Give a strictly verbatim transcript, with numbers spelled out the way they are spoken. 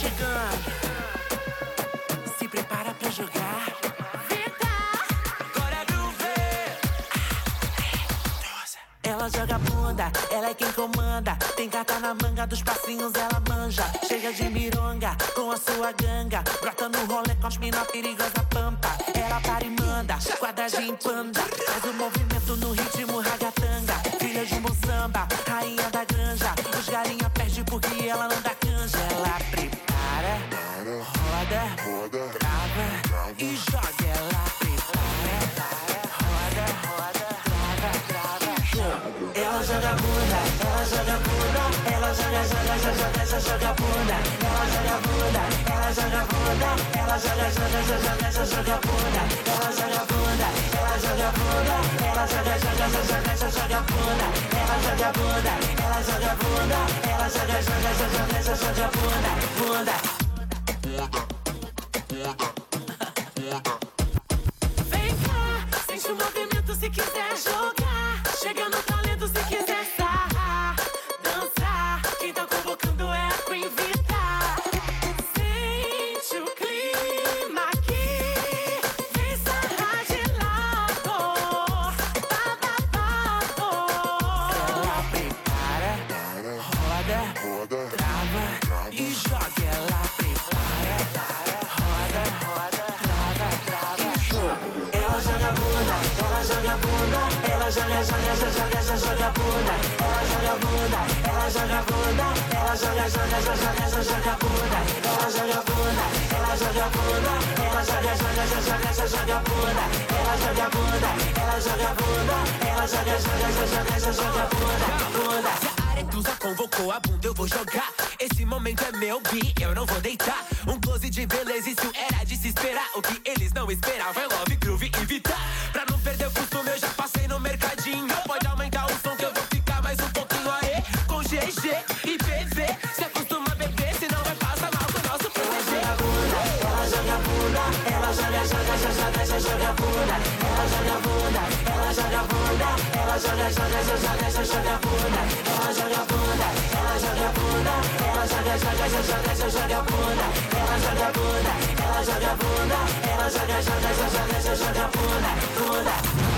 chegando. Se prepara pra jogar. Agora é groove. Ela joga bunda, ela é quem comanda. Tem carta na manga, dos passinhos ela manja. Chega de mironga, com a sua ganga. Brota no rolê com as mina perigosa pampa. Ela para e manda, quadradinho panda. Faz o movimento no ritmo ragatanga. Filha de moçamba, rainha da granja. Os galinha perde porque ela não dá canja. Ela prepara, roda, trava e joga. Ela prepara, roda, roda, trava, trava. Ela joga bunda, ela joga bunda. Ela joga, joga, joga, joga, joga, joga bunda. Ela joga bunda, ela joga bunda. Ela joga, joga, joga, joga, joga bunda. Ela joga bunda, ela joga bunda. Ela joga, joga, joga, joga, joga bunda. Ela joga bunda, ela joga bunda. Ela joga, joga, joga, joga, joga bunda. Bunda. Vem cá, sente o movimento se quiser jogar. Chega no talento se quiser sarrar. Dançar, quem tá convocando é a Queen Vitar. Sente o clima aqui. Vem sarrar de lado. Bababado. Ela prepara, roda, trava e joga. Ela prepara, roda, roda, trava, trava. Ela joga bunda, ela joga bunda. Ela joga, joga, joga, joga, joga bunda. Ela joga bunda, ela joga bunda. Ela joga, joga, joga, joga, joga bunda. Ela joga bunda, ela joga bunda. Ela joga, joga, joga, joga, joga bunda. Ela joga bunda, ela joga bunda. Ela joga, joga, joga, joga, joga bunda. Bunda. Se a Aretusa convocou a bunda, eu vou jogar. Esse momento é meu bi, eu não vou deitar. Um close de beleza, isso era de se esperar. O que eles não esperavam é Love, Groove e Vitar. Pra não perder o costume, eu já passei no mercadinho. Pode aumentar o som que eu vou ficar mais um pouquinho aí. Com G G e P V, se acostuma a beber, senão vai passar mal com o nosso P C G. Ela joga bunda, ela joga, joga, joga, joga, joga bunda. Ela joga bunda, ela joga bunda. Ela joga, joga, joga, joga, joga bunda. Ela joga bunda, ela joga bunda. Ela joga, joga, joga, joga, joga bunda. Ela joga bunda, ela joga bunda. Ela joga, joga, joga, joga, joga bunda. Bunda.